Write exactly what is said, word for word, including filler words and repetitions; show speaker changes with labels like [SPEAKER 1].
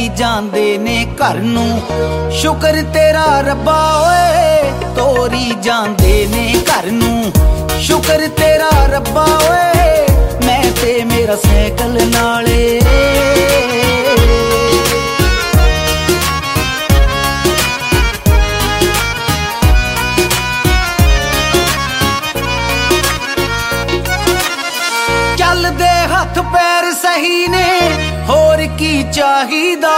[SPEAKER 1] ਜਾਂਦੇ ਨੇ ਘਰ ਨੂੰ। ਸ਼ੁਕਰ ਤੇਰਾ ਰੱਬਾ ਓਏ ਤੋਰੀ ਜਾਂਦੇ ਨੇ ਘਰ ਨੂੰ। ਸ਼ੁਕਰ ਤੇਰਾ ਰੱਬਾ ਓਏ ਮੈਂ ਤੇ ਮੇਰਾ ਸਾਈਕਲ ਨਾਲੇ। ਚੱਲਦੇ ਹੱਥ ਪੈਰ ਸਹੀ ਨੇ ਹੋਰ ਕੀ ਚਾਹੀਦਾ।